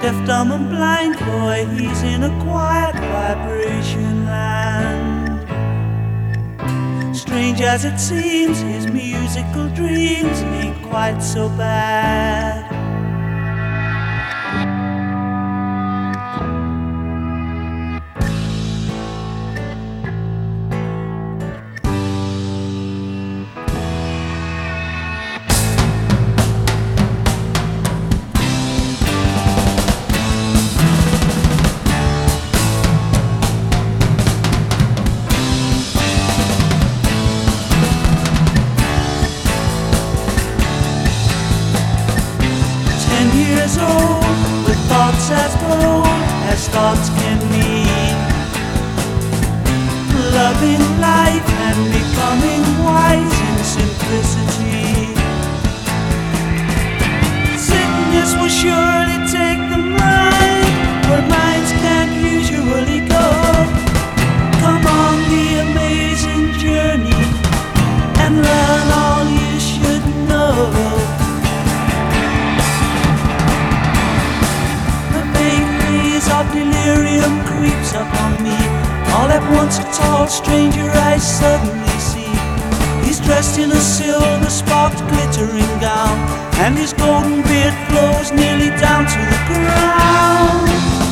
Deaf, dumb and blind boy, he's in a quiet vibration land. Strange as it seems, his musical dreams ain't quite so bad. Years old, with thoughts as bold as thoughts can be, loving life and becoming wise in simplicity. Sickness will surely take the mind where minds can't usually go. Come on the amazing journey and learn all you should know. Of delirium creeps upon me. All at once a tall stranger I suddenly see. He's dressed in a silver sparked glittering gown, and his golden beard flows nearly down to the ground.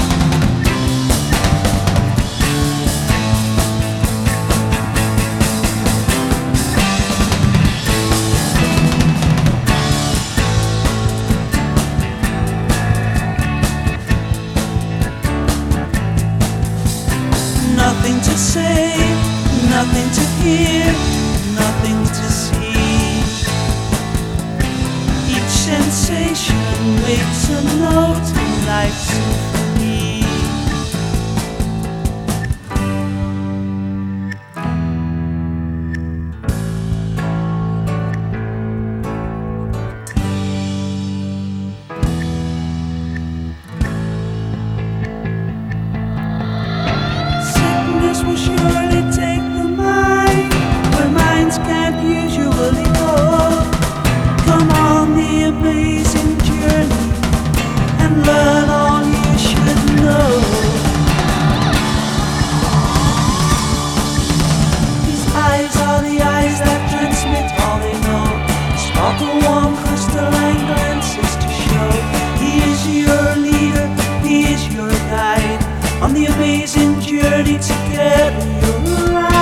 Nothing to say, nothing to hear, nothing to see. Each sensation makes a note in life's symphony. Will surely take the mind where minds can't usually go. Come on the amazing journey and learn all you should know. These eyes are the eyes that transmit all they know. Sparkle, warm, crystalline glances to show he is your leader, he is your guide. On the amazing journey together you'll ride.